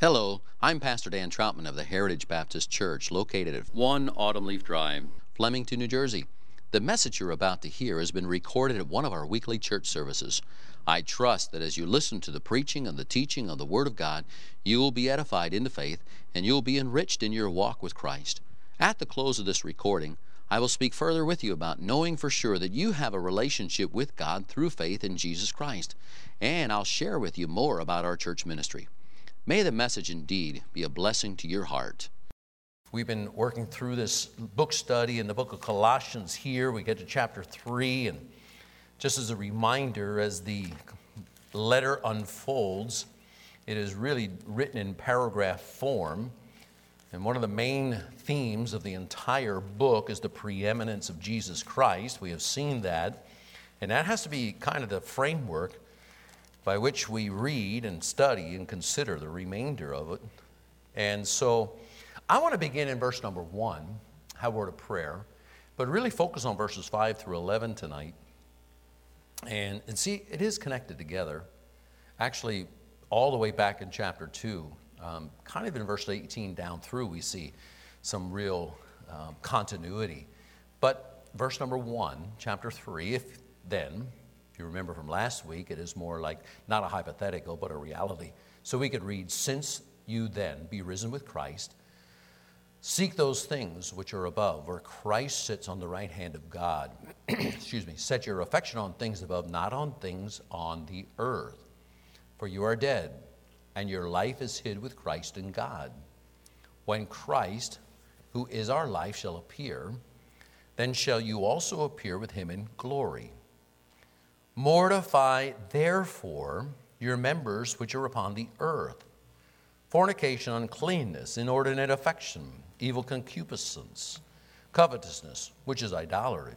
Hello, I'm Pastor Dan Troutman of the Heritage Baptist Church, located at 1 Autumn Leaf Drive, Flemington, New Jersey. The message you're about to hear has been recorded at one of our weekly church services. I trust that as you listen to the preaching and the teaching of the Word of God, you will be edified into faith and you will be enriched in your walk with Christ. At the close of this recording, I will speak further with you about knowing for sure that you have a relationship with God through faith in Jesus Christ. And I'll share with you more about our church ministry. May the message indeed be a blessing to your heart. We've been working through this book study in the book of Colossians here. We get to chapter 3, and just as a reminder, as the letter unfolds, it is really written in paragraph form. And one of the main themes of the entire book is the preeminence of Jesus Christ. We have seen that. And that has to be kind of the framework by which we read and study and consider the remainder of it. And so I want to begin in verse number 1, have a word of prayer, but really focus on verses 5 through 11 tonight. And see, it is connected together. Actually, all the way back in chapter 2, kind of in verse 18 down through, we see some real continuity. But verse number 1, chapter 3, if you remember from last week, it is more like not a hypothetical, but a reality. So we could read, since you then be risen with Christ, seek those things which are above, where Christ sits on the right hand of God. Set your affection on things above, not on things on the earth. For you are dead, and your life is hid with Christ in God. When Christ, who is our life, shall appear, then shall you also appear with him in glory. Mortify, therefore, your members which are upon the earth: fornication, uncleanness, inordinate affection, evil concupiscence, covetousness, which is idolatry.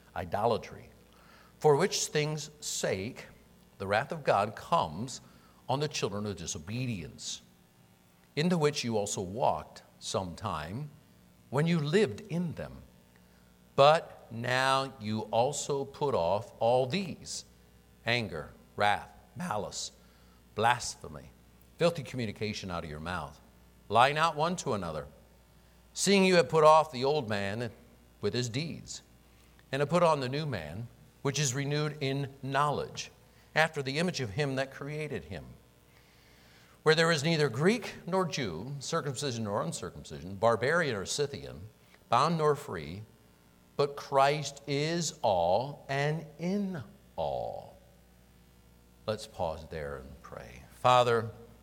For which things' sake the wrath of God comes on the children of disobedience, into which you also walked sometime when you lived in them. But now you also put off all these: anger, wrath, malice, blasphemy, filthy communication out of your mouth. Lie not one to another, seeing you have put off the old man with his deeds, and have put on the new man, which is renewed in knowledge, after the image of him that created him. Where there is neither Greek nor Jew, circumcision nor uncircumcision, barbarian or Scythian, bond nor free, but Christ is all and in all. Let's pause there and pray. Father,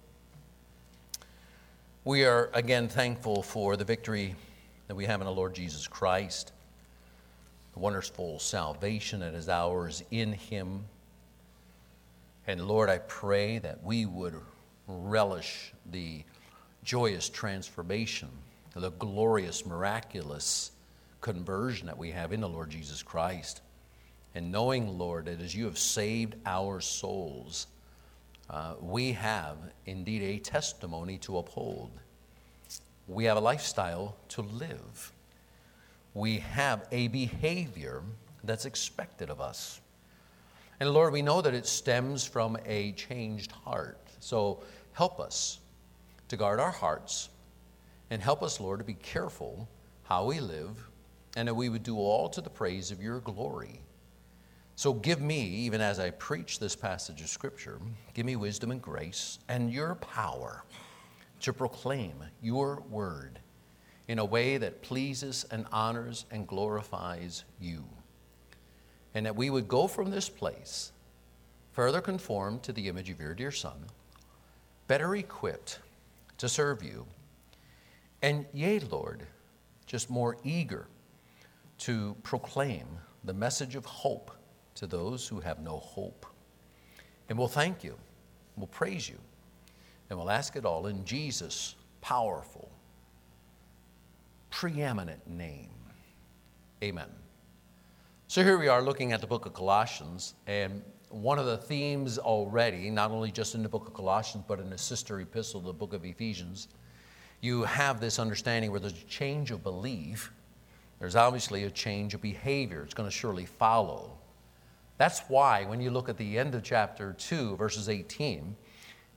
we are again thankful for the victory that we have in the Lord Jesus Christ, the wonderful salvation that is ours in him. And Lord, I pray that we would relish the joyous transformation, the glorious, miraculous conversion that we have in the Lord Jesus Christ. And knowing, Lord, that as you have saved our souls, we have indeed a testimony to uphold. We have a lifestyle to live. We have a behavior that's expected of us. And Lord, we know that it stems from a changed heart. So help us to guard our hearts, and help us, Lord, to be careful how we live, and that we would do all to the praise of your glory. So give me, even as I preach this passage of Scripture, give me wisdom and grace and your power to proclaim your word in a way that pleases and honors and glorifies you. And that we would go from this place further conformed to the image of your dear Son, better equipped to serve you, and yea, Lord, just more eager to proclaim the message of hope to those who have no hope. And we'll thank you, we'll praise you, and we'll ask it all in Jesus' powerful, preeminent name. Amen. So here we are looking at the book of Colossians, and one of the themes already, not only just in the book of Colossians, but in the sister epistle, the book of Ephesians, you have this understanding where there's a change of belief. There's obviously a change of behavior. It's going to surely follow. That's why when you look at the end of chapter 2, verses 18,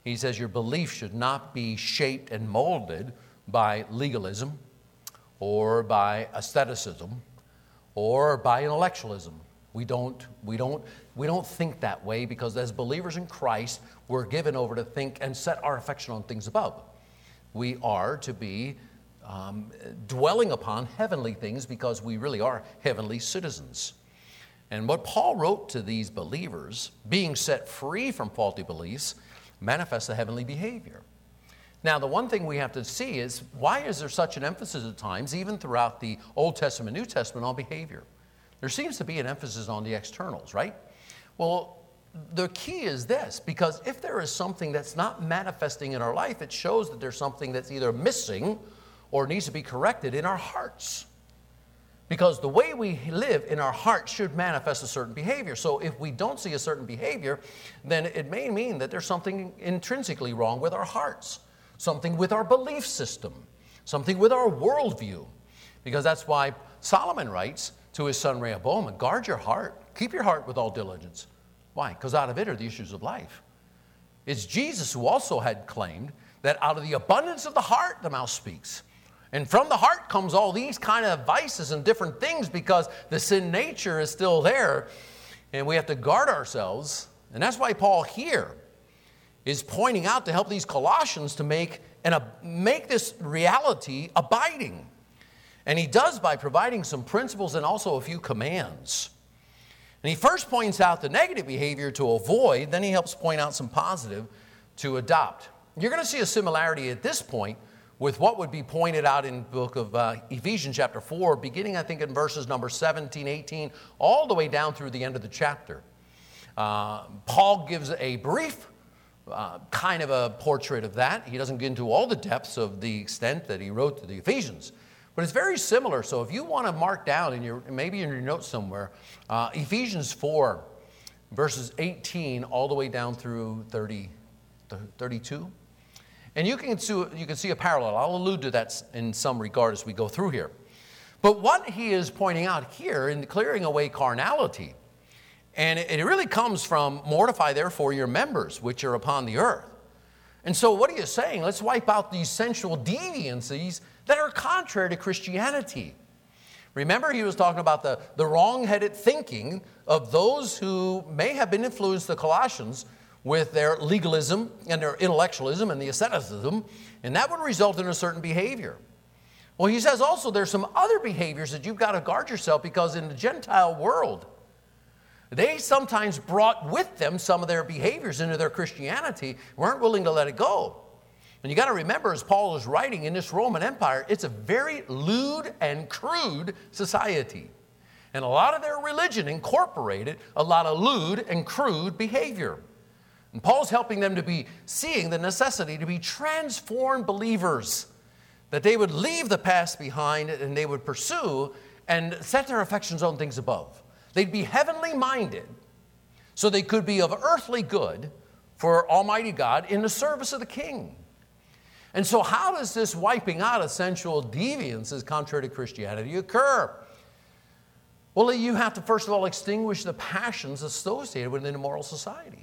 He says your belief should not be shaped and molded by legalism or by asceticism or by intellectualism. We don't think that way, because as believers in Christ, we're given over to think and set our affection on things above. We are to be dwelling upon heavenly things, because we really are heavenly citizens. And what Paul wrote to these believers, being set free from faulty beliefs, manifests a heavenly behavior. Now, the one thing we have to see is, why is there such an emphasis at times, even throughout the Old Testament, New Testament, on behavior? There seems to be an emphasis on the externals, right? Well, the key is this, because if there is something that's not manifesting in our life, it shows that there's something that's either missing or needs to be corrected in our hearts. Because the way we live in our heart should manifest a certain behavior. So if we don't see a certain behavior, then it may mean that there's something intrinsically wrong with our hearts, something with our belief system, something with our worldview. Because that's why Solomon writes to his son Rehoboam, guard your heart, keep your heart with all diligence. Why? Because out of it are the issues of life. It's Jesus who also had claimed that out of the abundance of the heart the mouth speaks. And from the heart comes all these kind of vices and different things, because the sin nature is still there, and we have to guard ourselves. And that's why Paul here is pointing out to help these Colossians to make this reality abiding. And he does by providing some principles and also a few commands. And he first points out the negative behavior to avoid, then he helps point out some positive to adopt. You're going to see a similarity at this point with what would be pointed out in the book of Ephesians chapter 4, beginning, I think, in verses number 17, 18, all the way down through the end of the chapter. Paul gives a brief kind of a portrait of that. He doesn't get into all the depths of the extent that he wrote to the Ephesians. But it's very similar. So if you want to mark down maybe in your notes somewhere, Ephesians 4, verses 18 all the way down through 32. And you can see a parallel. I'll allude to that in some regard as we go through here. But what he is pointing out here in clearing away carnality, and it really comes from mortify therefore your members which are upon the earth. And so what he is saying, let's wipe out these sensual deviancies that are contrary to Christianity. Remember, he was talking about the wrong-headed thinking of those who may have been influenced, the Colossians, with their legalism and their intellectualism and the asceticism, and that would result in a certain behavior. Well, he says also there's some other behaviors that you've got to guard yourself, because in the Gentile world, they sometimes brought with them some of their behaviors into their Christianity, weren't willing to let it go. And you got to remember, as Paul is writing, in this Roman Empire, it's a very lewd and crude society. And a lot of their religion incorporated a lot of lewd and crude behavior. And Paul's helping them to be seeing the necessity to be transformed believers, that they would leave the past behind and they would pursue and set their affections on things above. They'd be heavenly minded so they could be of earthly good for Almighty God in the service of the King. And so how does this wiping out of sensual deviances contrary to Christianity occur? Well, you have to first of all extinguish the passions associated with an immoral society.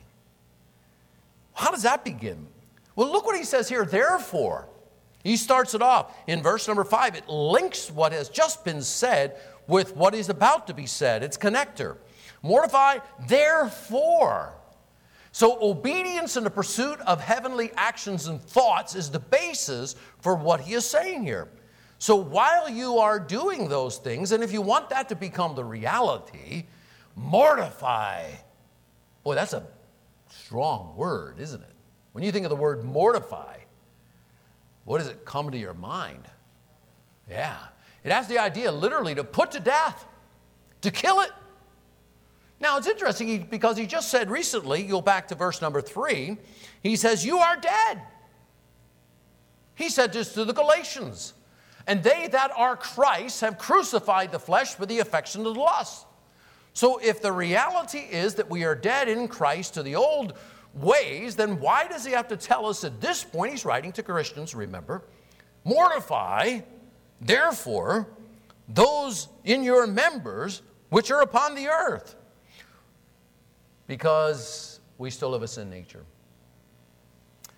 How does that begin? Well, look what he says here, therefore. He starts it off in verse number 5. It links what has just been said with what is about to be said. It's connector. Mortify, therefore. So obedience in the pursuit of heavenly actions and thoughts is the basis for what he is saying here. So while you are doing those things, and if you want that to become the reality, mortify. Boy, that's a strong word, isn't it? When you think of the word mortify, what does it come to your mind? Yeah. It has the idea literally to put to death, to kill it. Now, it's interesting because he just said recently, go back to verse number 3, he says, you are dead. He said this to the Galatians. And they that are Christ have crucified the flesh with the affection of the lust. So if the reality is that we are dead in Christ to the old ways, then why does he have to tell us at this point? He's writing to Christians, remember. Mortify, therefore, those in your members which are upon the earth. Because we still have a sin nature.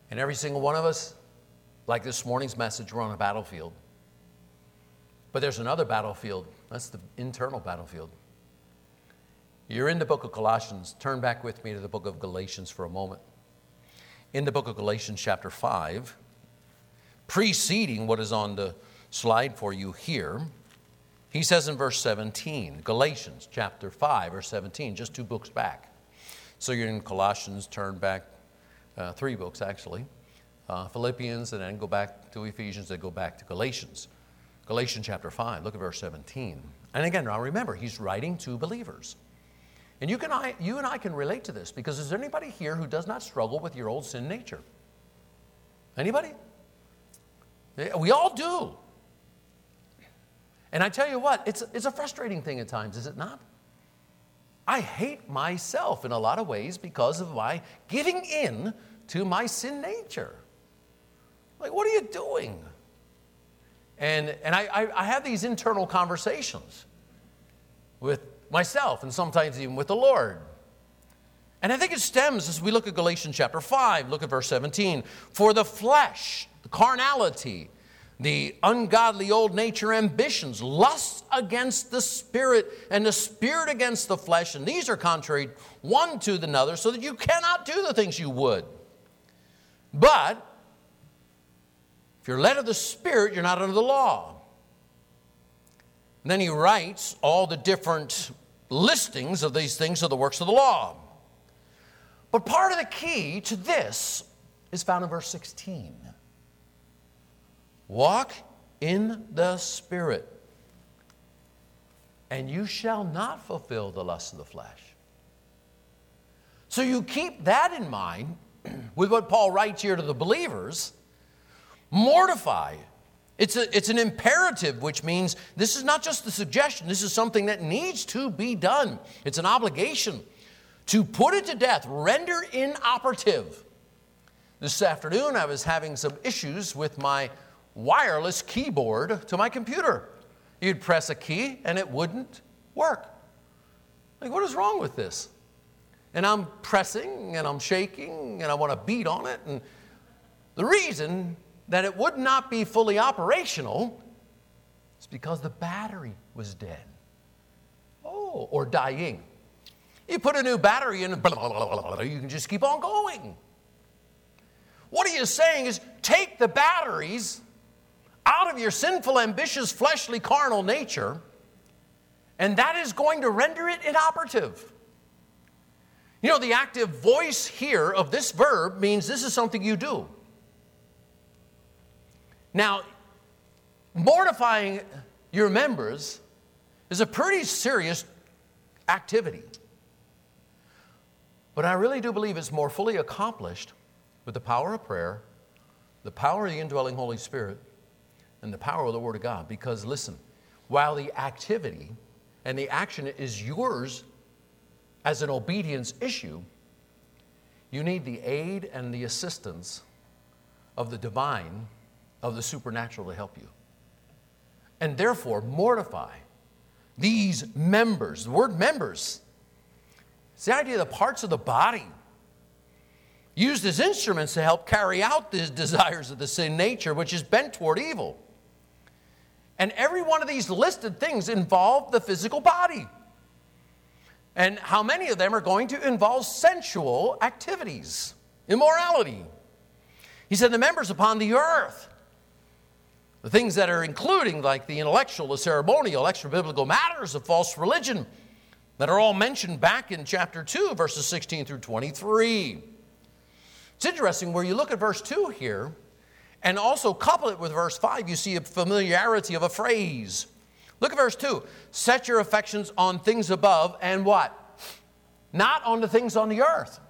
And every single one of us, like this morning's message, we're on a battlefield. But there's another battlefield. That's the internal battlefield. You're in the book of Colossians. Turn back with me to the book of Galatians for a moment. In the book of Galatians chapter 5, preceding what is on the slide for you here, he says in verse 17, Galatians chapter 5, verse 17, just 2 books back. So you're in Colossians, turn back 3 books actually. Philippians, and then go back to Ephesians, then go back to Galatians. Galatians chapter 5, look at verse 17. And again, now remember, he's writing to believers. And you and I can relate to this, because is there anybody here who does not struggle with your old sin nature? Anybody? We all do. And I tell you what, it's a frustrating thing at times, is it not? I hate myself in a lot of ways because of my giving in to my sin nature. Like, what are you doing? And I have these internal conversations with myself and sometimes even with the Lord. And I think it stems as we look at Galatians chapter 5, look at verse 17. For the flesh, the carnality, the ungodly old nature ambitions, lusts against the spirit, and the spirit against the flesh, and these are contrary one to another, so that you cannot do the things you would. But if you're led of the Spirit, you're not under the law. And then he writes all the different listings of these things of the works of the law. But part of the key to this is found in verse 16. Walk in the Spirit, and you shall not fulfill the lusts of the flesh. So you keep that in mind with what Paul writes here to the believers. Mortify. It's an imperative, which means this is not just a suggestion. This is something that needs to be done. It's an obligation to put it to death, render inoperative. This afternoon, I was having some issues with my wireless keyboard to my computer. You'd press a key and it wouldn't work. Like, what is wrong with this? And I'm pressing and I'm shaking and I want to beat on it. And the reason that it would not be fully operational is because the battery was dead. Oh, or dying. You put a new battery in, blah, blah, blah, blah, blah, you can just keep on going. What he is saying is, take the batteries out of your sinful, ambitious, fleshly, carnal nature, and that is going to render it inoperative. You know, the active voice here of this verb means this is something you do. Now, mortifying your members is a pretty serious activity. But I really do believe it's more fully accomplished with the power of prayer, the power of the indwelling Holy Spirit, and the power of the Word of God. Because listen, while the activity and the action is yours as an obedience issue, you need the aid and the assistance of the divine, of the supernatural to help you. And therefore, mortify these members. The word members, it's the idea of the parts of the body used as instruments to help carry out the desires of the sin nature, which is bent toward evil. And every one of these listed things involve the physical body. And how many of them are going to involve sensual activities, immorality? He said the members upon the earth, the things that are including like the intellectual, the ceremonial, extra-biblical matters of false religion that are all mentioned back in chapter 2, verses 16 through 23. It's interesting where you look at verse 2 here and also couple it with verse 5, you see a familiarity of a phrase. Look at verse 2. Set your affections on things above and what? Not on the things on the earth.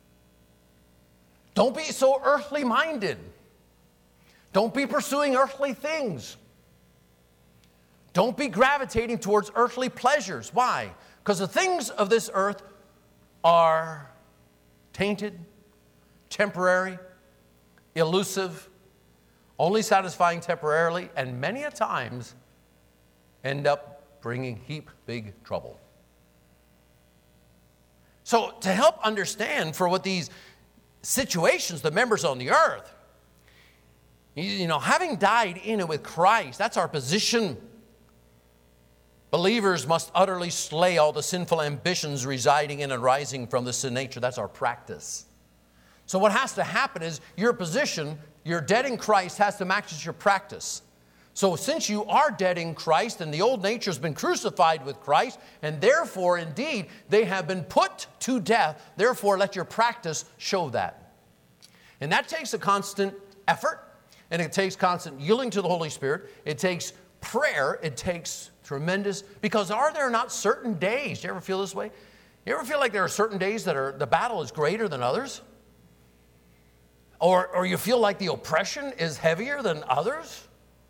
Don't be so earthly minded. Don't be pursuing earthly things. Don't be gravitating towards earthly pleasures. Why? Because the things of this earth are tainted, temporary, elusive, only satisfying temporarily, and many a times end up bringing heap big trouble. So to help understand for what these situations, the members on the earth. You know, having died in and with Christ, that's our position. Believers must utterly slay all the sinful ambitions residing in and rising from the sin nature. That's our practice. So what has to happen is your position, you're dead in Christ, has to match your practice. So since you are dead in Christ and the old nature has been crucified with Christ, and therefore indeed they have been put to death, therefore let your practice show that. And that takes a constant effort, and it takes constant yielding to the Holy Spirit. It takes prayer. It takes tremendous, because are there not certain days? Do you ever feel this way? You ever feel like there are certain days that the battle is greater than others? Or you feel like the oppression is heavier than others?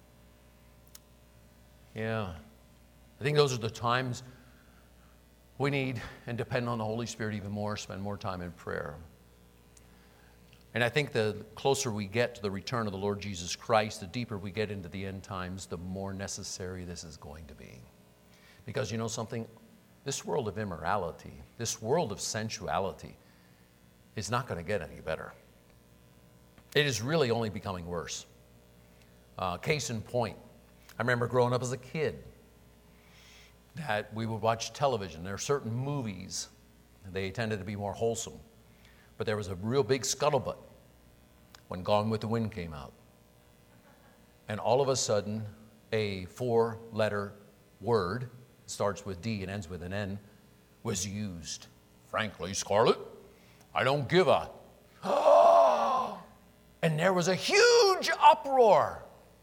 Yeah. I think those are the times we need and depend on the Holy Spirit even more, spend more time in prayer. And I think the closer we get to the return of the Lord Jesus Christ, the deeper we get into the end times, the more necessary this is going to be. Because you know something? This world of immorality, this world of sensuality is not going to get any better. It is really only becoming worse. Case in point, I remember growing up as a kid that we would watch television. There are certain movies, they tended to be more wholesome. But there was a real big scuttlebutt when Gone with the Wind came out. And all of a sudden, a 4-letter word, starts with D and ends with an N, was used. Frankly, Scarlett, I don't give a... And there was a huge uproar.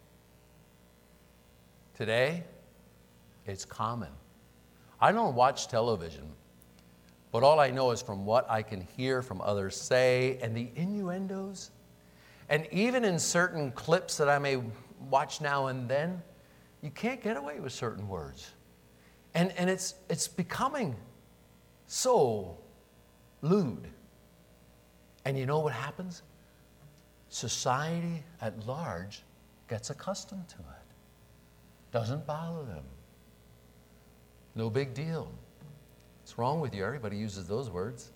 Today, it's common. I don't watch television, but all I know is from what I can hear from others say and the innuendos. And even in certain clips that I may watch now and then, you can't get away with certain words. And it's becoming so lewd. And you know what happens? Society at large gets accustomed to it. Doesn't bother them. No big deal. What's wrong with you? Everybody uses those words.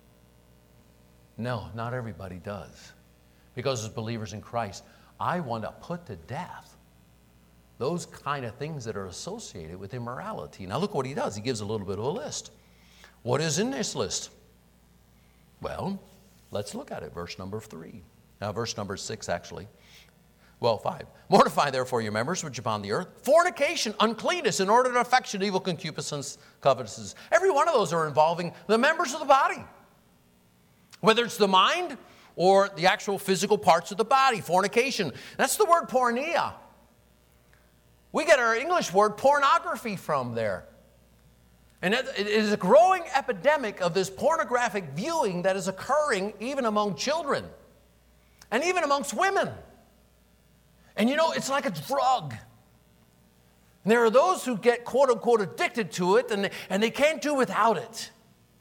No, not everybody does. Because as believers in Christ, I want to put to death those kind of things that are associated with immorality. Now look what he does. He gives a little bit of a list. What is in this list? Well, let's look at it. Verse number 3. Now verse number 6 actually. Well, 5. Mortify therefore your members which are upon the earth. Fornication, uncleanness, inordinate affection, evil concupiscence, covetousness. Every one of those are involving the members of the body. Whether it's the mind or the actual physical parts of the body. Fornication. That's the word porneia. We get our English word pornography from there. And it is a growing epidemic of this pornographic viewing that is occurring even among children and even amongst women. And you know, it's like a drug. And there are those who get quote unquote addicted to it and they can't do without it.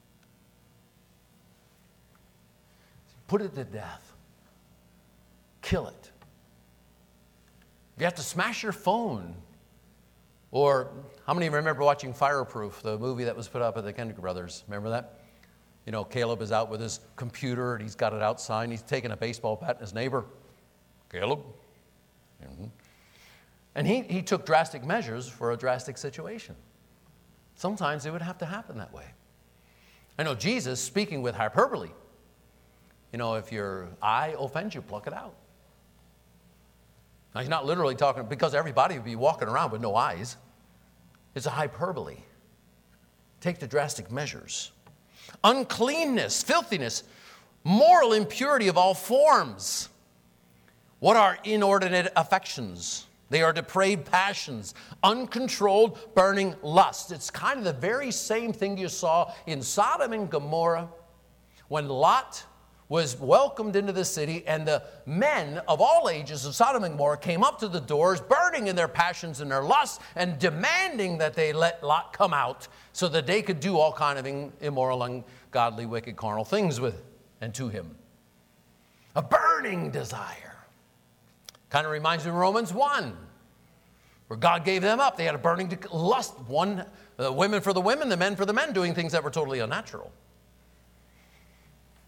Put it to death. Kill it. If you have to smash your phone, or how many remember watching Fireproof, the movie that was put up at the Kendrick Brothers? Remember that? You know, Caleb is out with his computer and he's got it outside and he's taking a baseball bat at his neighbor. Caleb? Mm-hmm. And he took drastic measures for a drastic situation. Sometimes it would have to happen that way. I know Jesus, speaking with hyperbole, you know, if your eye offends you, pluck it out. Now, he's not literally talking, because everybody would be walking around with no eyes. It's a hyperbole. Take the drastic measures. Uncleanness, filthiness, moral impurity of all forms. What are inordinate affections? They are depraved passions, uncontrolled, burning lust. It's kind of the very same thing you saw in Sodom and Gomorrah when Lot was welcomed into the city, and the men of all ages of Sodom and Gomorrah came up to the doors, burning in their passions and their lusts, and demanding that they let Lot come out so that they could do all kind of immoral, ungodly, wicked, carnal things with and to him. A burning desire. Kind of reminds me of Romans 1, where God gave them up. They had a burning lust. The women for the women, the men for the men, doing things that were totally unnatural.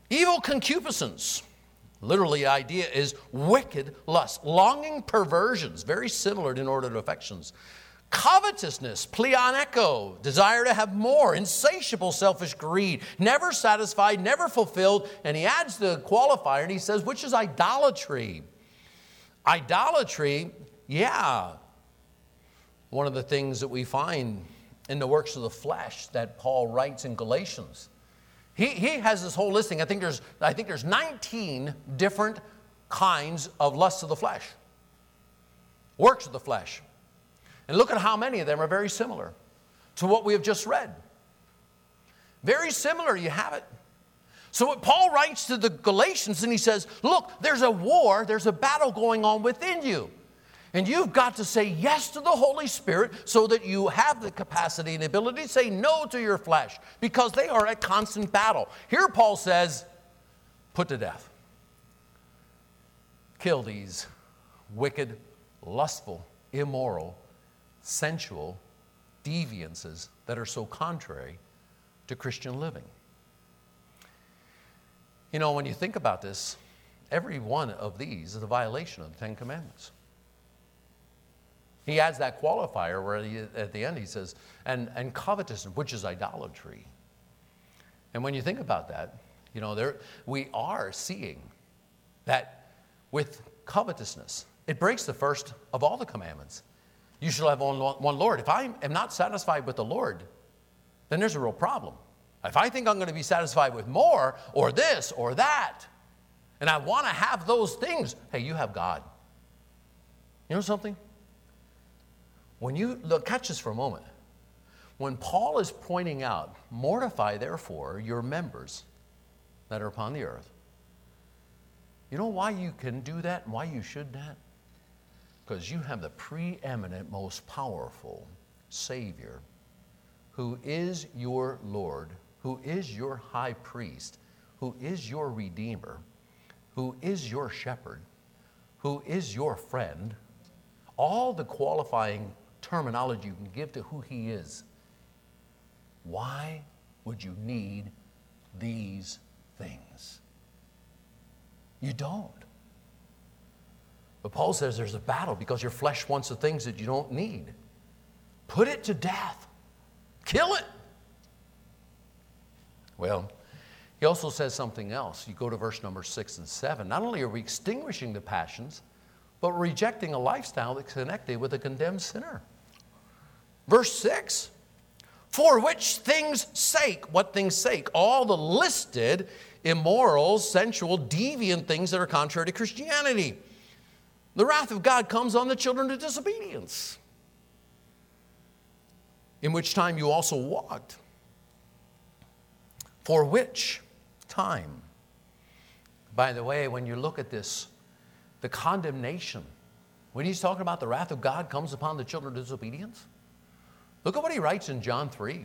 Evil concupiscence. Literally, the idea is wicked lust, longing perversions, very similar to inordinate affections. Covetousness, pleoneko, desire to have more, insatiable selfish greed, never satisfied, never fulfilled. And he adds the qualifier and he says, which is idolatry. Idolatry, yeah. One of the things that we find in the works of the flesh that Paul writes in Galatians. He has this whole listing. I think there's 19 different kinds of lusts of the flesh. Works of the flesh. And look at how many of them are very similar to what we have just read. Very similar, you have it. So what Paul writes to the Galatians, and he says, look, there's a war, there's a battle going on within you. And you've got to say yes to the Holy Spirit so that you have the capacity and ability to say no to your flesh, because they are at constant battle. Here Paul says, put to death. Kill these wicked, lustful, immoral, sensual deviances that are so contrary to Christian living. You know, when you think about this, every one of these is a violation of the Ten Commandments. He adds that qualifier where at the end he says, and covetousness, which is idolatry. And when you think about that, you know, we are seeing that with covetousness, it breaks the first of all the commandments. You shall have only one Lord. If I am not satisfied with the Lord, then there's a real problem. If I think I'm going to be satisfied with more or this or that, and I want to have those things, hey, you have God. You know something? When you look, catch this for a moment. When Paul is pointing out, mortify therefore your members that are upon the earth. You know why you can do that and why you should that? Because you have the preeminent, most powerful Savior who is your Lord, who is your high priest, who is your Redeemer, who is your shepherd, who is your friend. All the qualifying terminology you can give to who he is. Why would you need these things? You don't. But Paul says there's a battle because your flesh wants the things that you don't need. Put it to death. Kill it. Well, he also says something else. You go to verse number 6 and 7. Not only are we extinguishing the passions, but rejecting a lifestyle that's connected with a condemned sinner. Verse 6, for which things' sake, what things' sake? All the listed immoral, sensual, deviant things that are contrary to Christianity. The wrath of God comes on the children of disobedience, in which time you also walked. For which time? By the way, when you look at this, the condemnation, when he's talking about the wrath of God comes upon the children of disobedience, look at what he writes in John 3.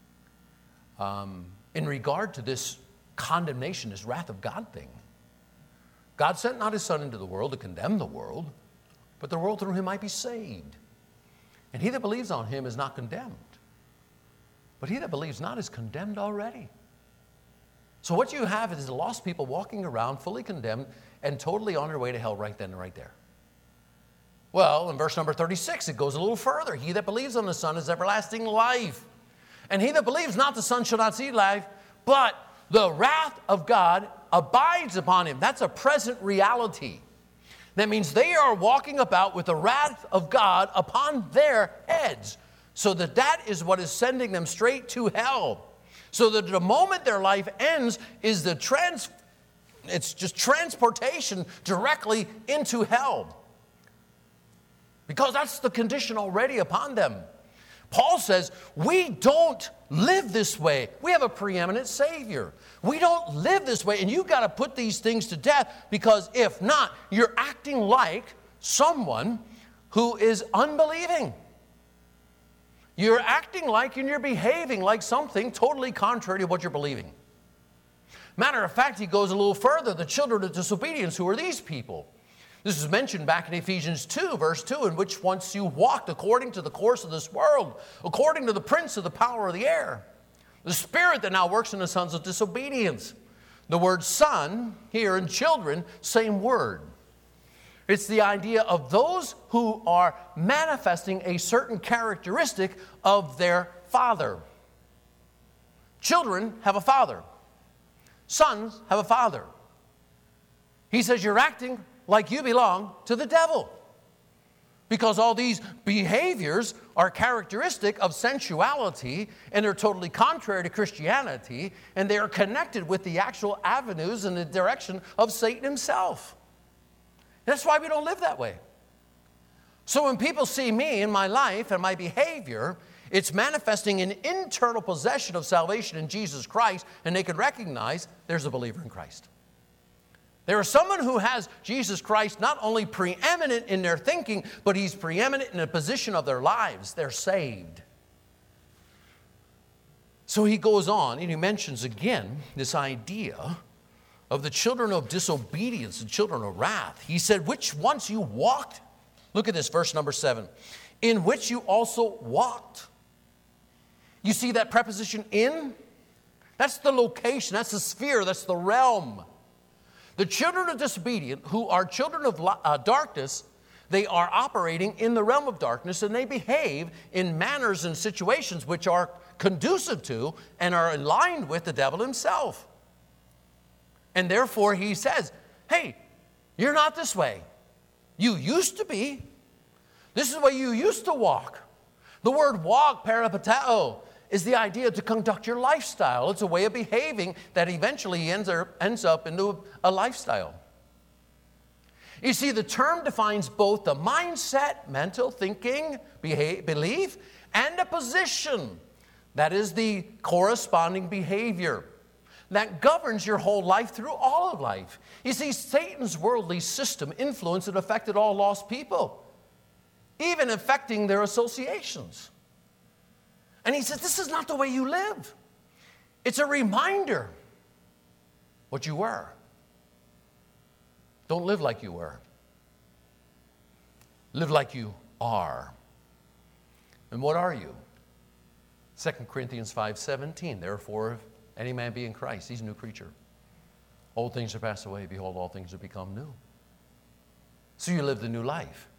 In regard to this condemnation, this wrath of God thing. God sent not his Son into the world to condemn the world, but the world through him might be saved. And he that believes on him is not condemned, but he that believes not is condemned already. So what you have is the lost people walking around fully condemned and totally on their way to hell right then and right there. Well, in verse number 36, it goes a little further. He that believes on the Son is everlasting life. And he that believes not the Son shall not see life, but the wrath of God abides upon him. That's a present reality. That means they are walking about with the wrath of God upon their heads. So that is what is sending them straight to hell. So that the moment their life ends is it's just transportation directly into hell. Because that's the condition already upon them. Paul says, we don't live this way. We have a preeminent Savior. We don't live this way, and you've got to put these things to death, because if not, you're acting like someone who is unbelieving. You're acting like and you're behaving like something totally contrary to what you're believing. Matter of fact, he goes a little further. The children of disobedience, who are these people? This is mentioned back in Ephesians 2, verse 2, in which once you walked according to the course of this world, according to the prince of the power of the air, the spirit that now works in the sons of disobedience, The word son here and children, same word. It's the idea of those who are manifesting a certain characteristic of their father. Children have a father. Sons have a father. He says you're acting like you belong to the devil. Because all these behaviors are characteristic of sensuality, and they're totally contrary to Christianity, and they are connected with the actual avenues and the direction of Satan himself. That's why we don't live that way. So when people see me in my life and my behavior, it's manifesting an internal possession of salvation in Jesus Christ, and they can recognize there's a believer in Christ. There is someone who has Jesus Christ not only preeminent in their thinking, but he's preeminent in the position of their lives. They're saved. So he goes on and he mentions again this idea of the children of disobedience, the children of wrath. He said, which once you walked, look at this, verse number 7, in which you also walked. You see that preposition in? That's the location, that's the sphere, that's the realm. The children of disobedience, who are children of darkness, they are operating in the realm of darkness, and they behave in manners and situations which are conducive to and are aligned with the devil himself. And therefore he says, hey, you're not this way. You used to be. This is the way you used to walk. The word walk, peripateo, is the idea to conduct your lifestyle. It's a way of behaving that eventually ends up into a lifestyle. You see, the term defines both the mindset, mental thinking, belief, and a position. That is the corresponding behavior that governs your whole life through all of life. You see, Satan's worldly system influenced and affected all lost people, even affecting their associations. And he says, this is not the way you live. It's a reminder what you were. Don't live like you were. Live like you are. And what are you? 2 Corinthians 5:17, therefore, if any man be in Christ, he's a new creature. Old things are passed away. Behold, all things have become new. So you live the new life.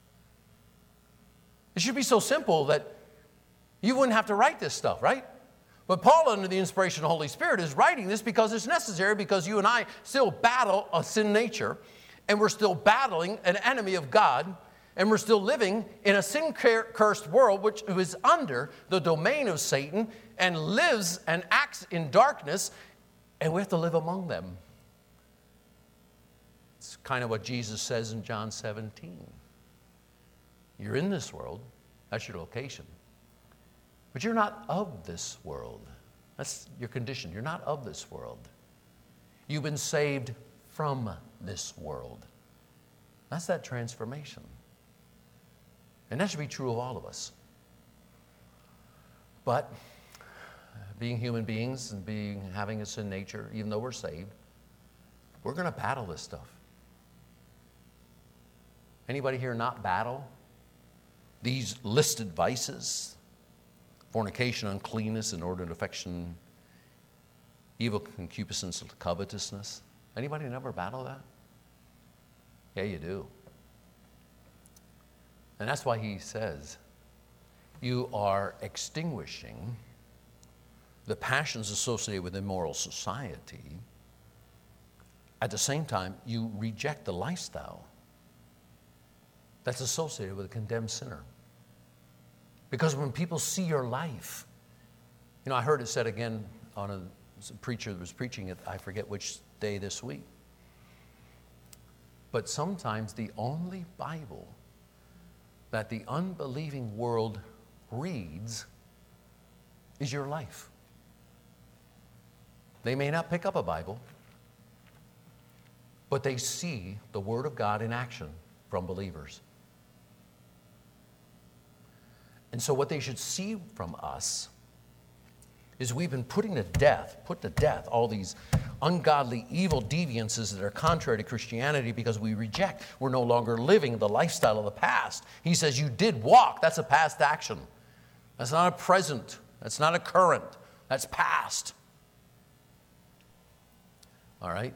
It should be so simple that you wouldn't have to write this stuff, right? But Paul, under the inspiration of the Holy Spirit, is writing this because it's necessary, because you and I still battle a sin nature, and we're still battling an enemy of God, and we're still living in a sin-cursed world which is under the domain of Satan and lives and acts in darkness, and we have to live among them. It's kind of what Jesus says in John 17. You're in this world. That's your location. But you're not of this world. That's your condition. You're not of this world. You've been saved from this world. That's that transformation. And that should be true of all of us. But being human beings and having a sin nature, even though we're saved, we're going to battle this stuff. Anybody here not battle these listed vices? Fornication, uncleanness, inordinate affection, evil concupiscence, covetousness. Anybody never battle that? Yeah, you do. And that's why he says, you are extinguishing the passions associated with immoral society. At the same time, you reject the lifestyle that's associated with a condemned sinner. Because when people see your life, I heard it said again on a preacher that was preaching it, I forget which day this week. But sometimes the only Bible that the unbelieving world reads is your life. They may not pick up a Bible, but they see the Word of God in action from believers. And so what they should see from us is we've been put to death all these ungodly, evil deviances that are contrary to Christianity, because we reject. We're no longer living the lifestyle of the past. He says you did walk. That's a past action. That's not a present. That's not a current. That's past. All right?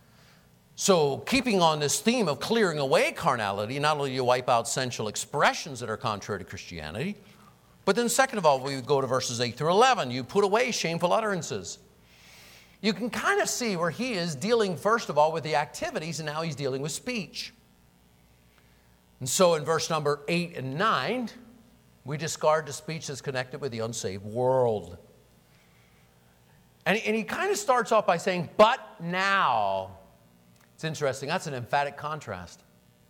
So keeping on this theme of clearing away carnality, not only do you wipe out sensual expressions that are contrary to Christianity, but then second of all, we go to verses 8 through 11. You put away shameful utterances. You can kind of see where he is dealing, first of all, with the activities, and now he's dealing with speech. And so in verse number 8 and 9, we discard the speech that's connected with the unsaved world. And he kind of starts off by saying, but now. It's interesting. That's an emphatic contrast.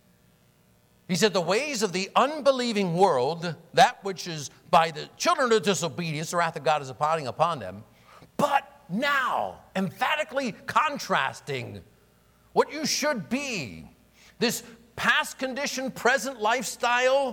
He said, the ways of the unbelieving world, that which is by the children of disobedience, the wrath of God is abiding upon them. But now, emphatically contrasting what you should be. This past condition, present lifestyle.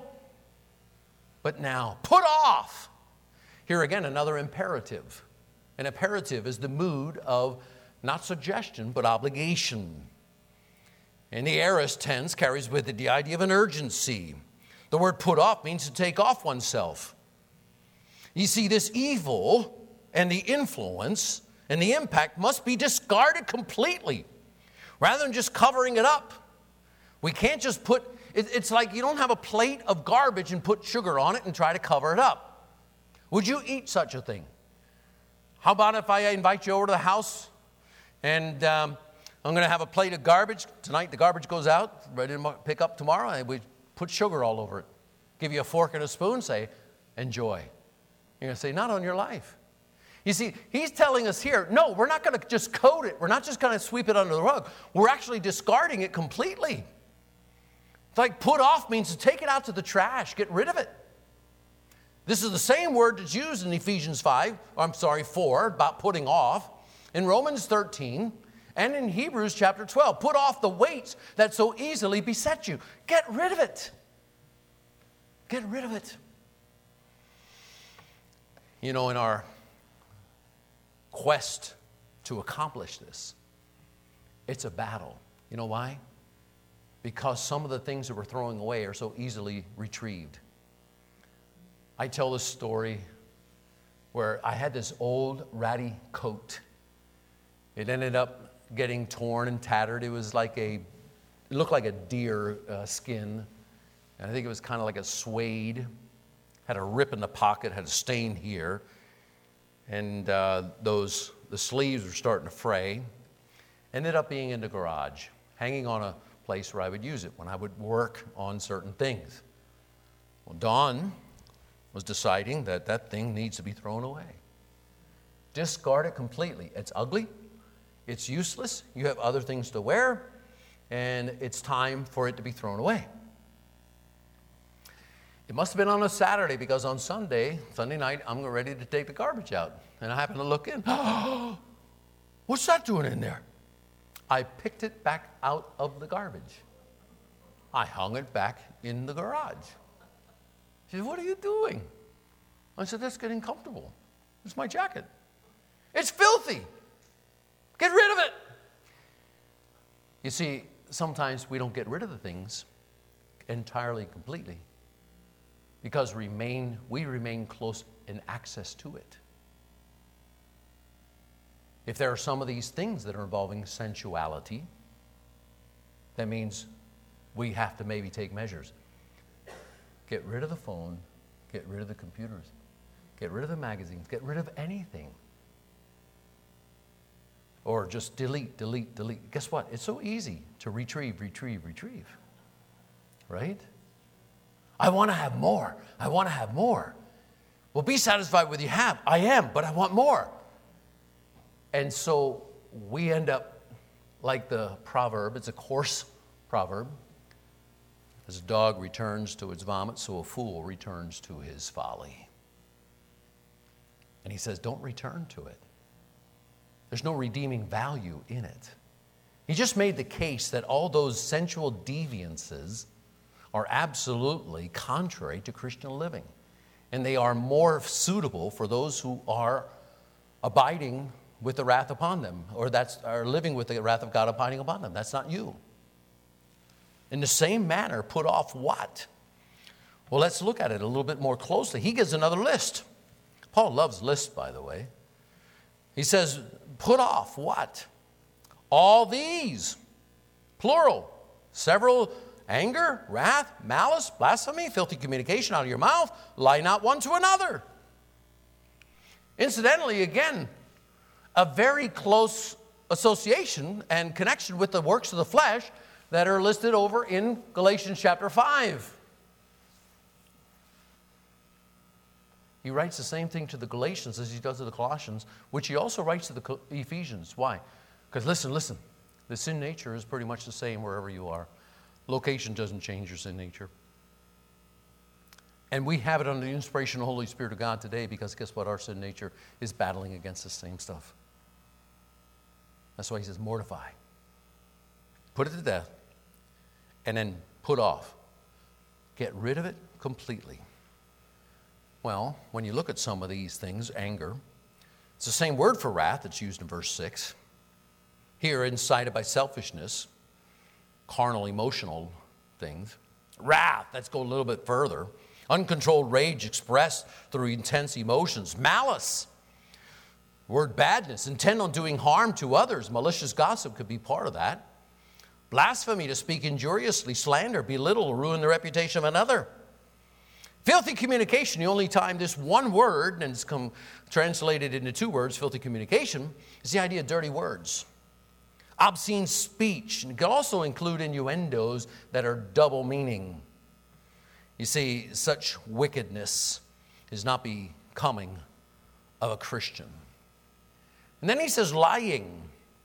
But now, put off. Here again, another imperative. An imperative is the mood of not suggestion, but obligation. And the aorist tense carries with it the idea of an urgency. The word put off means to take off oneself. You see, this evil and the influence and the impact must be discarded completely rather than just covering it up. We can't just put, it's like you don't have a plate of garbage and put sugar on it and try to cover it up. Would you eat such a thing? How about if I invite you over to the house and I'm going to have a plate of garbage. Tonight the garbage goes out, ready to pick up tomorrow, and we put sugar all over it. Give you a fork and a spoon, say, enjoy. You're going to say, not on your life. You see, he's telling us here, no, we're not going to just coat it. We're not just going to sweep it under the rug. We're actually discarding it completely. It's like put off means to take it out to the trash, get rid of it. This is the same word that's used in Ephesians 4, about putting off. In Romans 13, and in Hebrews chapter 12, put off the weights that so easily beset you. Get rid of it. Get rid of it. You know, in our quest to accomplish this, it's a battle. You know why? Because some of the things that we're throwing away are so easily retrieved. I tell this story where I had this old ratty coat. It ended up getting torn and tattered. It was like it looked like a deer skin. And I think it was kind of like a suede. Had a rip in the pocket, had a stain here. And the sleeves were starting to fray. Ended up being in the garage, hanging on a place where I would use it when I would work on certain things. Well, Dawn was deciding that that thing needs to be thrown away. Discard it completely. It's ugly. It's useless. You have other things to wear, and it's time for it to be thrown away. It must have been on a Saturday because on Sunday night, I'm ready to take the garbage out. And I happen to look in. What's that doing in there? I picked it back out of the garbage. I hung it back in the garage. She said, what are you doing? I said, that's getting comfortable. It's my jacket. It's filthy. Get rid of it. You see, sometimes we don't get rid of the things entirely, completely, because we remain close in access to it. If there are some of these things that are involving sensuality, that means we have to maybe take measures. Get rid of the phone, get rid of the computers, get rid of the magazines, get rid of anything. Or just delete. Guess what? It's so easy to retrieve. Right? I want to have more. Well, be satisfied with what you have. I am, but I want more. And so we end up like the proverb. It's a coarse proverb. As a dog returns to its vomit, so a fool returns to his folly. And he says, don't return to it. There's no redeeming value in it. He just made the case that all those sensual deviances are absolutely contrary to Christian living. And they are more suitable for those who are abiding with the wrath upon them, or are living with the wrath of God abiding upon them. That's not you. In the same manner, put off what? Well, let's look at it a little bit more closely. He gives another list. Paul loves lists, by the way. He says, put off what? All these, plural, several, anger, wrath, malice, blasphemy, filthy communication out of your mouth, lie not one to another. Incidentally, again, a very close association and connection with the works of the flesh that are listed over in Galatians chapter 5. He writes the same thing to the Galatians as he does to the Colossians, which he also writes to the Ephesians. Why? Because listen, the sin nature is pretty much the same wherever you are. Location doesn't change your sin nature. And we have it under the inspiration of the Holy Spirit of God today because guess what? Our sin nature is battling against the same stuff. That's why he says mortify. Put it to death and then put off. Get rid of it completely. Well, when you look at some of these things, anger, it's the same word for wrath that's used in verse 6. Here, incited by selfishness, carnal, emotional things. Wrath, let's go a little bit further. Uncontrolled rage expressed through intense emotions. Malice, word badness, intent on doing harm to others. Malicious gossip could be part of that. Blasphemy, to speak injuriously, slander, belittle, ruin the reputation of another. Filthy communication, the only time this one word, and it's translated into two words, filthy communication, is the idea of dirty words. Obscene speech, and it can also include innuendos that are double meaning. You see, such wickedness is not becoming of a Christian. And then he says lying.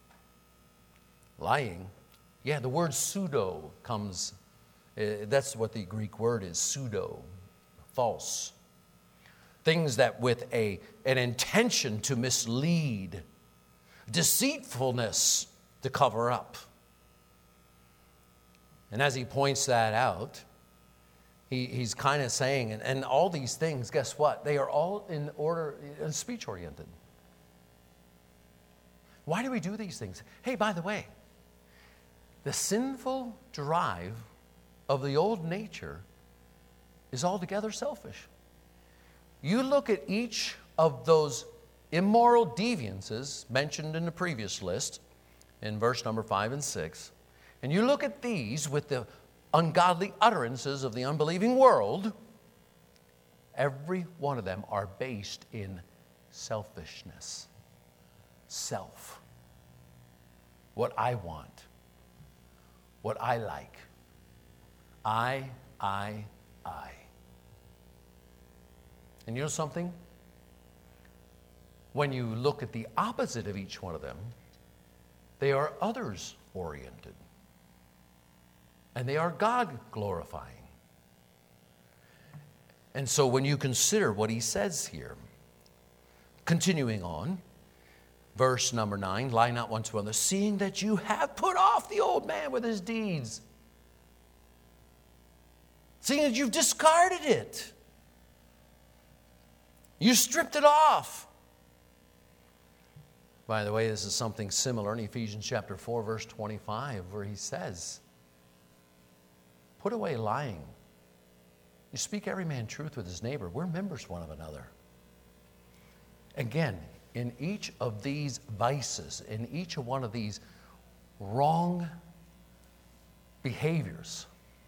Lying. Yeah, the word pseudo comes, that's what the Greek word is, pseudo. False. Things that with an intention to mislead, deceitfulness to cover up. And as he points that out, he's kind of saying, and all these things, guess what? They are all in order, speech-oriented. Why do we do these things? Hey, by the way, the sinful drive of the old nature is altogether selfish. You look at each of those immoral deviances mentioned in the previous list, in verse number 5 and 6, and you look at these with the ungodly utterances of the unbelieving world, every one of them are based in selfishness. Self. What I want. What I like. I. And you know something? When you look at the opposite of each one of them, they are others-oriented. And they are God-glorifying. And so when you consider what he says here, continuing on, verse number 9, lie not one to another, seeing that you have put off the old man with his deeds. Seeing that you've discarded it. You stripped it off. By the way, this is something similar in Ephesians chapter 4, verse 25, where he says, put away lying. You speak every man truth with his neighbor. We're members one of another. Again, in each of these vices, in each of one of these wrong behaviors,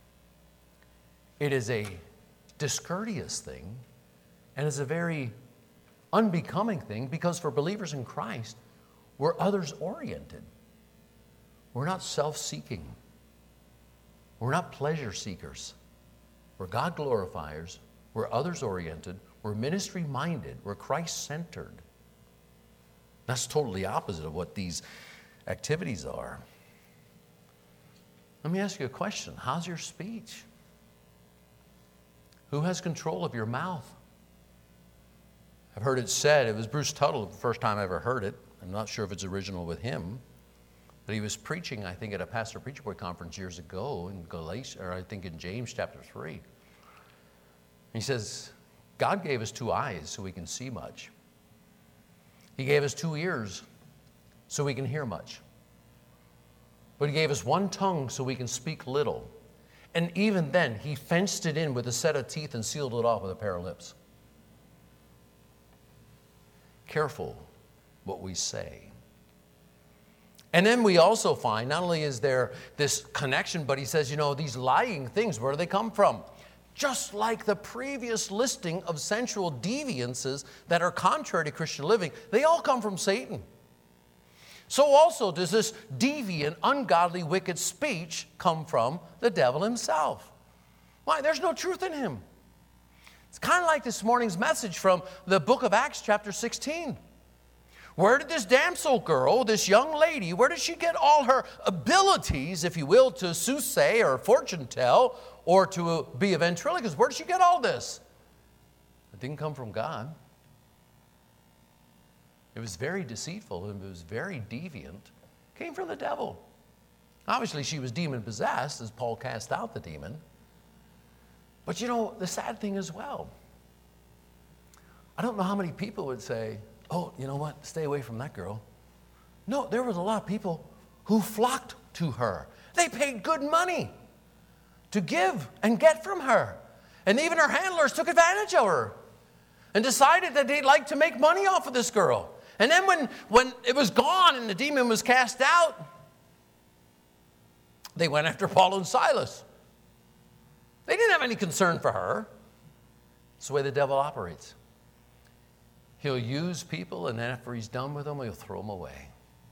it is a discourteous thing and is a very unbecoming thing because for believers in Christ, we're others-oriented. We're not self-seeking. We're not pleasure seekers. We're God glorifiers. We're others-oriented. We're ministry-minded. We're Christ-centered. That's totally opposite of what these activities are. Let me ask you a question. How's your speech? Who has control of your mouth? I've heard it said, it was Bruce Tuttle the first time I ever heard it. I'm not sure if it's original with him. But he was preaching, I think, at a Pastor Preacher Boy conference years ago in Galatia, or I think in James chapter 3. He says, God gave us 2 eyes so we can see much. He gave us 2 ears so we can hear much. But he gave us 1 tongue so we can speak little. And even then, he fenced it in with a set of teeth and sealed it off with a pair of lips. Careful what we say. And then we also find, not only is there this connection, but he says, these lying things, where do they come from? Just like the previous listing of sensual deviances that are contrary to Christian living, they all come from Satan. So also does this deviant, ungodly, wicked speech come from the devil himself. Why? There's no truth in him. It's kind of like this morning's message from the book of Acts chapter 16. Where did this damsel girl, this young lady, where did she get all her abilities, if you will, to soothsay or fortune tell or to be a ventriloquist? Where did she get all this? It didn't come from God. It was very deceitful. It was very deviant. It came from the devil. Obviously, she was demon-possessed as Paul cast out the demon. But the sad thing as well, I don't know how many people would say, oh, you know what, stay away from that girl. No, there was a lot of people who flocked to her. They paid good money to give and get from her. And even her handlers took advantage of her and decided that they'd like to make money off of this girl. And then when it was gone and the demon was cast out, they went after Paul and Silas. They didn't have any concern for her. It's the way the devil operates. He'll use people, and then after he's done with them, he'll throw them away.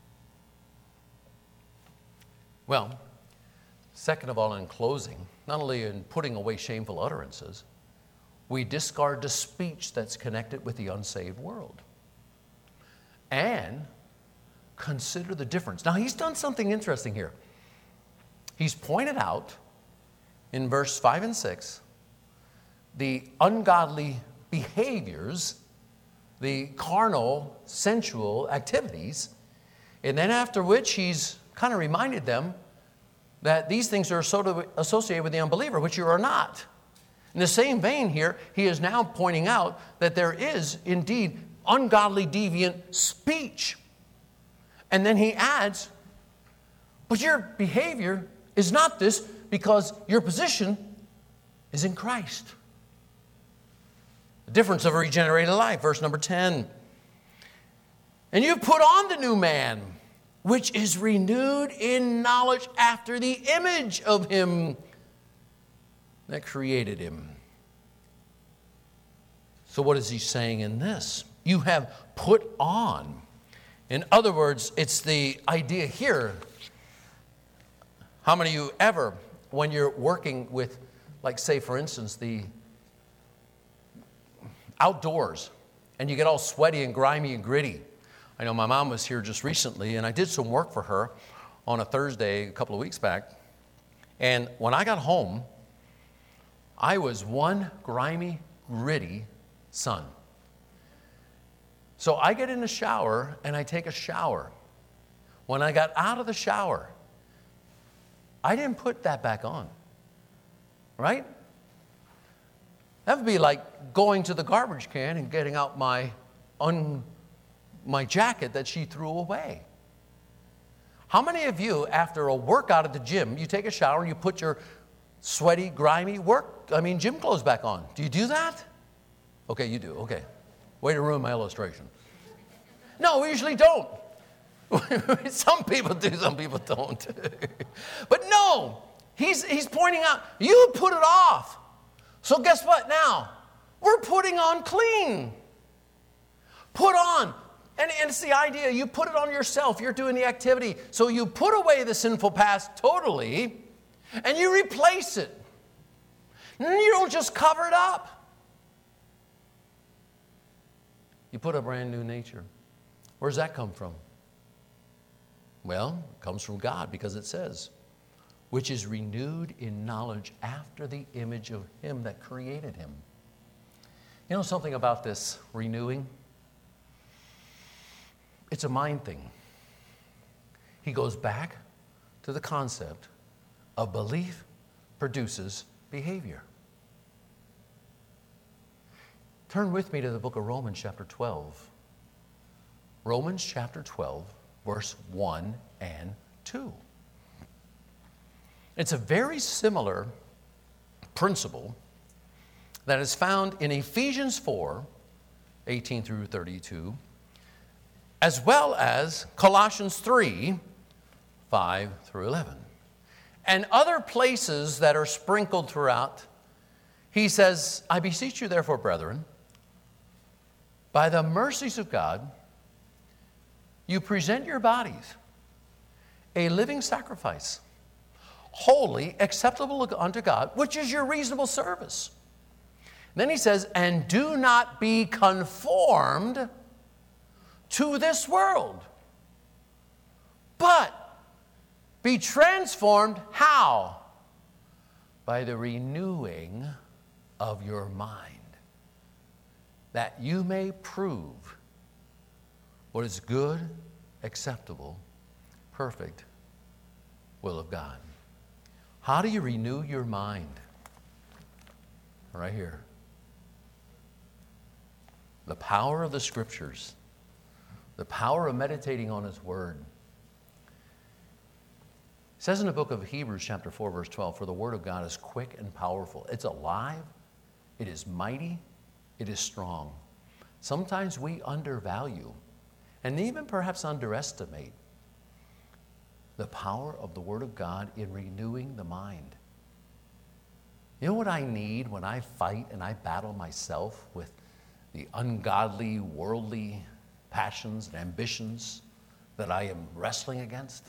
Well, second of all, in closing, not only in putting away shameful utterances, we discard the speech that's connected with the unsaved world. And consider the difference. Now, he's done something interesting here. He's pointed out in verse 5 and 6 the ungodly behaviors, the carnal, sensual activities, and then after which he's kind of reminded them that these things are sort of associated with the unbeliever, which you are not. In the same vein here, he is now pointing out that there is indeed ungodly, deviant speech. And then he adds, but your behavior is not this because your position is in Christ. The difference of a regenerated life, verse number 10. And you put on the new man, which is renewed in knowledge after the image of him that created him. So what is he saying in this? You have put on. In other words, it's the idea here. How many of you ever, when you're working with, like say for instance, the outdoors, and you get all sweaty and grimy and gritty. I know my mom was here just recently, and I did some work for her on a Thursday a couple of weeks back. And when I got home, I was one grimy, gritty son. So I get in the shower, and I take a shower. When I got out of the shower, I didn't put that back on, right? That would be like going to the garbage can and getting out my jacket that she threw away. How many of you, after a workout at the gym, you take a shower and you put your sweaty, grimy gym clothes back on? Do you do that? Okay, you do. Okay. Way to ruin my illustration. No, we usually don't. Some people do, some people don't. But no, he's pointing out, you put it off. So guess what now? We're putting on clean. Put on. And it's the idea, you put it on yourself. You're doing the activity. So you put away the sinful past totally, and you replace it. And you don't just cover it up. You put a brand new nature. Where does that come from? Well, it comes from God, because it says, which is renewed in knowledge after the image of him that created him. You know something about this renewing? It's a mind thing. He goes back to the concept of belief produces behavior. Turn with me to the book of Romans chapter 12. Romans chapter 12, verse 1 and 2. It's a very similar principle that is found in Ephesians 4, 18 through 32, as well as Colossians 3, 5 through 11. And other places that are sprinkled throughout, he says, I beseech you therefore, brethren, by the mercies of God, you present your bodies a living sacrifice, holy, acceptable unto God, which is your reasonable service. Then he says, and do not be conformed to this world, but be transformed, how? By the renewing of your mind, that you may prove what is good, acceptable, perfect will of God. How do you renew your mind? Right here. The power of the Scriptures, the power of meditating on His Word. It says in the book of Hebrews chapter 4, verse 12, for the Word of God is quick and powerful. It's alive, it is mighty, it is strong. Sometimes we undervalue and even perhaps underestimate the power of the Word of God in renewing the mind. You know what I need when I fight and I battle myself with the ungodly, worldly passions and ambitions that I am wrestling against?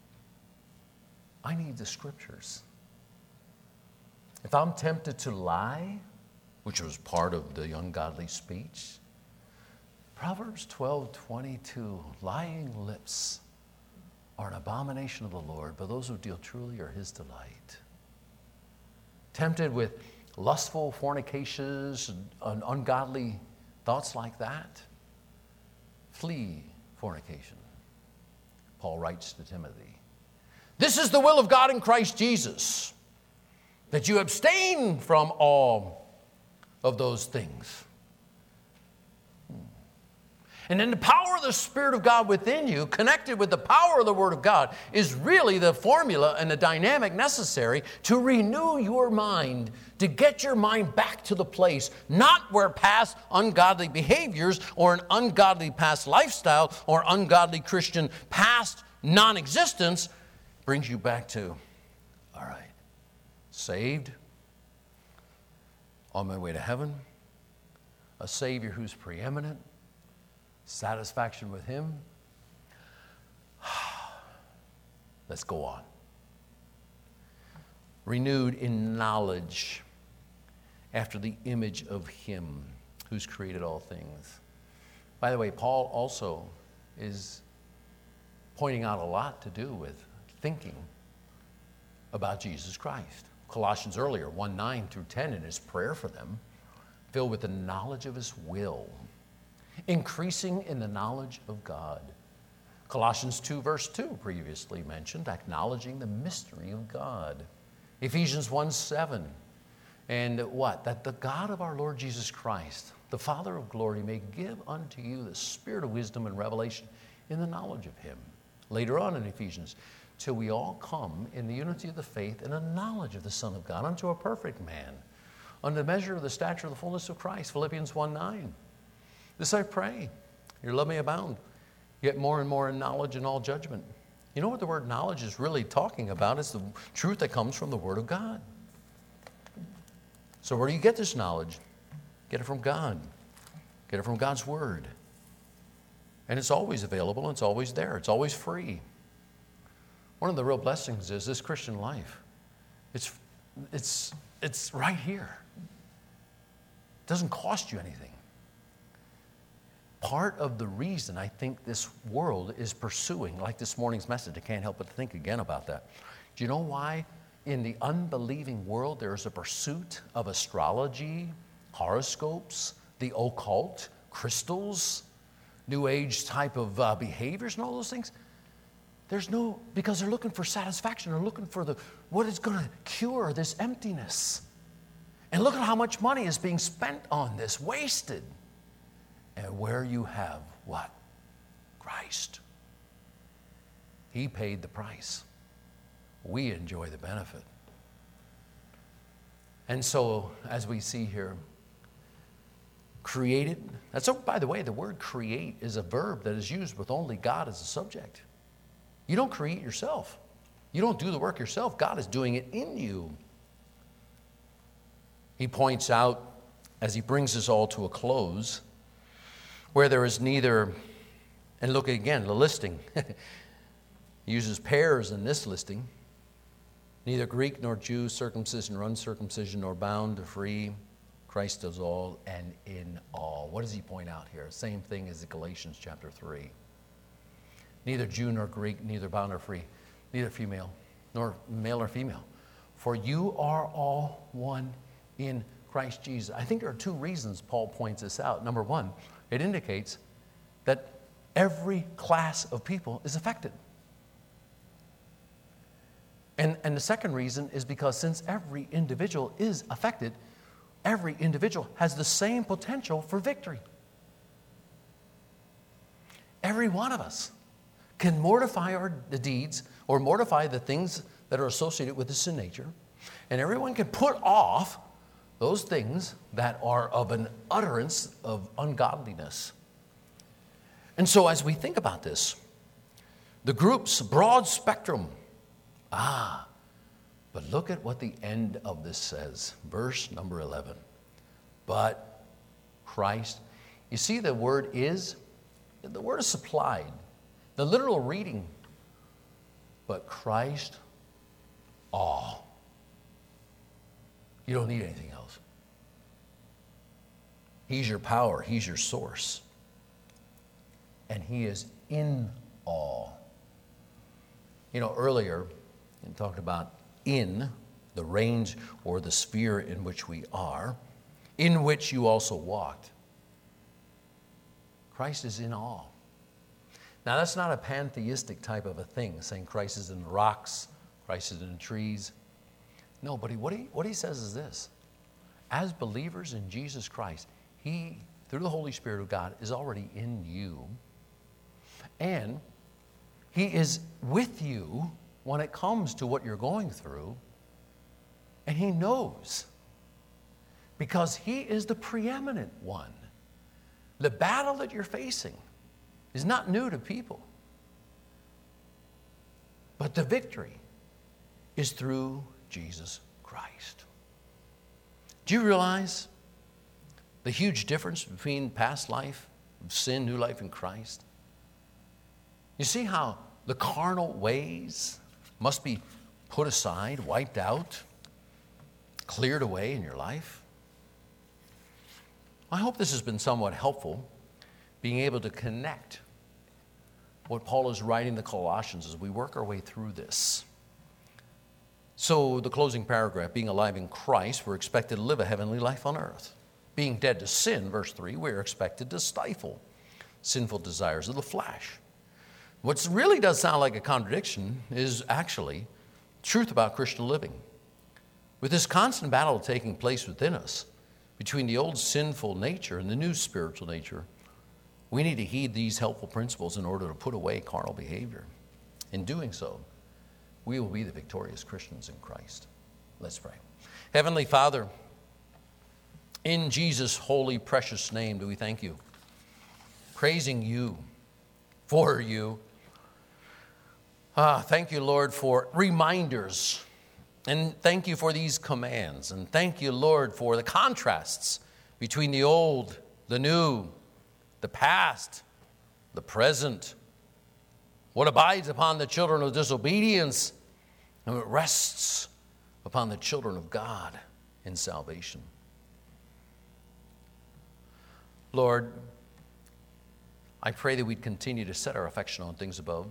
I need the Scriptures. If I'm tempted to lie, which was part of the ungodly speech, Proverbs 12:22, lying lips are an abomination of the Lord, but those who deal truly are His delight. Tempted with lustful fornications and ungodly thoughts like that, flee fornication. Paul writes to Timothy, this is the will of God in Christ Jesus, that you abstain from all of those things. And then the power of the Spirit of God within you, connected with the power of the Word of God, is really the formula and the dynamic necessary to renew your mind, to get your mind back to the place, not where past ungodly behaviors or an ungodly past lifestyle or ungodly Christian past non-existence brings you back to, all right, saved, on my way to heaven, a Savior who's preeminent, satisfaction with Him. Let's go on. Renewed in knowledge after the image of Him who's created all things. By the way, Paul also is pointing out a lot to do with thinking about Jesus Christ. Colossians earlier, 1:9 through 10, in his prayer for them, filled with the knowledge of His will, increasing in the knowledge of God. Colossians 2, verse 2, previously mentioned, acknowledging the mystery of God. Ephesians 1:7, and what? That the God of our Lord Jesus Christ, the Father of glory, may give unto you the spirit of wisdom and revelation in the knowledge of Him. Later on in Ephesians, till we all come in the unity of the faith and the knowledge of the Son of God, unto a perfect man, unto the measure of the stature of the fullness of Christ. Philippians 1:9. This I pray, your love may abound, yet more and more in knowledge and all judgment. You know what the word knowledge is really talking about? It's the truth that comes from the Word of God. So where do you get this knowledge? Get it from God. Get it from God's Word. And it's always available, and it's always there. It's always free. One of the real blessings is this Christian life. It's right here. It doesn't cost you anything. Part of the reason I think this world is pursuing, like this morning's message, I can't help but think again about that. Do you know why in the unbelieving world there is a pursuit of astrology, horoscopes, the occult, crystals, New Age type of behaviors and all those things? Because they're looking for satisfaction. They're looking for what is going to cure this emptiness. And look at how much money is being spent on this, wasted. And where you have what? Christ. He paid the price. We enjoy the benefit. And so, as we see here, created. By the way, the word create is a verb that is used with only God as a subject. You don't create yourself. You don't do the work yourself. God is doing it in you. He points out, as he brings us all to a close, where there is neither, and look again, the listing. He uses pairs in this listing. Neither Greek nor Jew, circumcision or uncircumcision, nor bound or free. Christ does all and in all. What does he point out here? Same thing as in Galatians chapter 3. Neither Jew nor Greek, neither bound nor free, neither female, nor male nor female. For you are all one in Christ Jesus. I think there are two reasons Paul points this out. Number one, it indicates that every class of people is affected. And the second reason is because since every individual is affected, every individual has the same potential for victory. Every one of us can mortify the deeds or mortify the things that are associated with the sin nature, and everyone can put off those things that are of an utterance of ungodliness. And so as we think about this, the group's broad spectrum, but look at what the end of this says. Verse number 11. But Christ. You see the word is supplied. The literal reading, but Christ all. You don't need anything else. He's your power. He's your source. And he is in all. You know, earlier, we talked about in the range or the sphere in which we are, in which you also walked. Christ is in all. Now, that's not a pantheistic type of a thing, saying Christ is in the rocks, Christ is in the trees. No, but what he says is this. As believers in Jesus Christ, he, through the Holy Spirit of God, is already in you. And he is with you when it comes to what you're going through. And he knows. Because he is the preeminent one. The battle that you're facing is not new to people. But the victory is through Jesus Christ. Do you realize the huge difference between past life of sin, new life in Christ? You see how the carnal ways must be put aside, wiped out, cleared away in your life? I hope this has been somewhat helpful, being able to connect what Paul is writing to Colossians as we work our way through this. So the closing paragraph, being alive in Christ, we're expected to live a heavenly life on earth. Being dead to sin, verse 3, we're expected to stifle sinful desires of the flesh. What really does sound like a contradiction is actually truth about Christian living. With this constant battle taking place within us between the old sinful nature and the new spiritual nature, we need to heed these helpful principles in order to put away carnal behavior. In doing so, we will be the victorious Christians in Christ. Let's pray. Heavenly Father, in Jesus' holy, precious name do we thank you, praising you, for you. Thank you, Lord, for reminders. And thank you for these commands. And thank you, Lord, for the contrasts between the old, the new, the past, the present. What abides upon the children of disobedience, and what rests upon the children of God in salvation. Lord, I pray that we'd continue to set our affection on things above,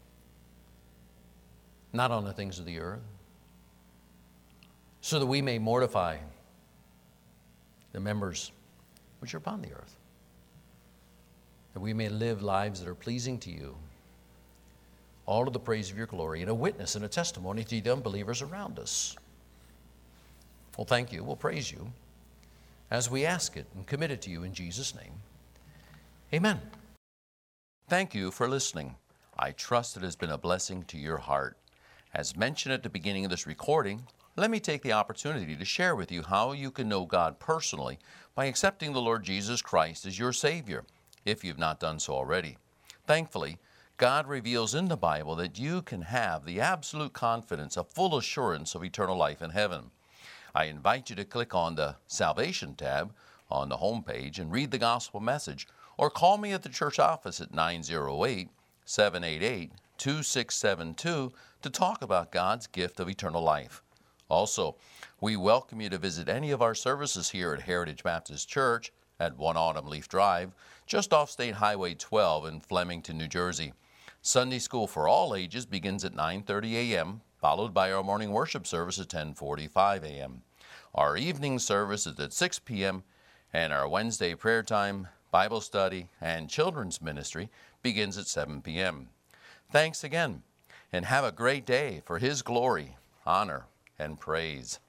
not on the things of the earth, so that we may mortify the members which are upon the earth, that we may live lives that are pleasing to you, all to the praise of your glory, and a witness and a testimony to the unbelievers around us. Well, thank you. We'll praise you as we ask it and commit it to you in Jesus' name. Amen. Thank you for listening. I trust it has been a blessing to your heart. As mentioned at the beginning of this recording, let me take the opportunity to share with you how you can know God personally by accepting the Lord Jesus Christ as your Savior, if you've not done so already. Thankfully, God reveals in the Bible that you can have the absolute confidence, a full assurance of eternal life in heaven. I invite you to click on the Salvation tab on the home page and read the gospel message, or call me at the church office at 908-788-2672 to talk about God's gift of eternal life. Also, we welcome you to visit any of our services here at Heritage Baptist Church at 1 Autumn Leaf Drive, just off State Highway 12 in Flemington, New Jersey. Sunday school for all ages begins at 9:30 a.m., followed by our morning worship service at 10:45 a.m. Our evening service is at 6 p.m., and our Wednesday prayer time, Bible study, and children's ministry begins at 7 p.m. Thanks again, and have a great day for His glory, honor, and praise.